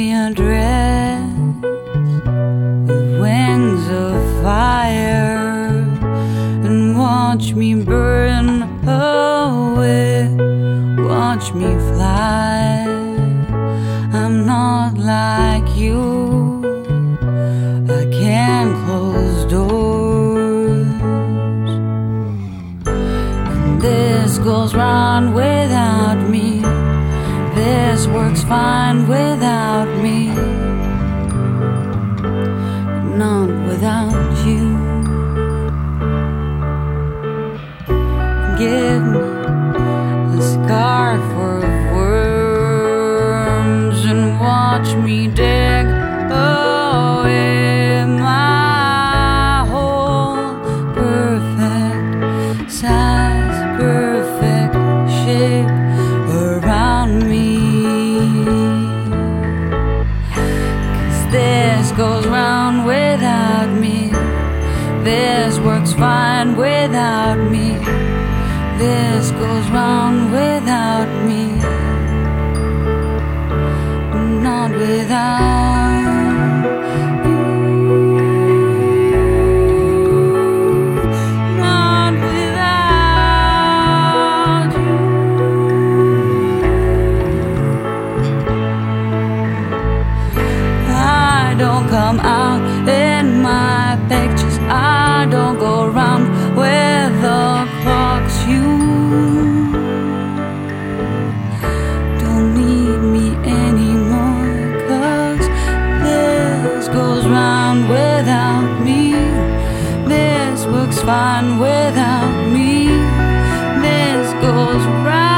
me a dress with wings of fire and watch me burn away, watch me fly. I'm not like you, I can't close doors, and this goes round without me. This works fine without me, but not without you. Give me a scarf full of worms and watch me dig away my whole perfect size, perfect shape around me. This goes round without me. This works fine without me. This goes round without me, not without you. Not without you. I don't come out in my pictures. I don't go around with the clocks. You don't need me anymore, 'cause this goes round without me. This works fine without me. This goes round.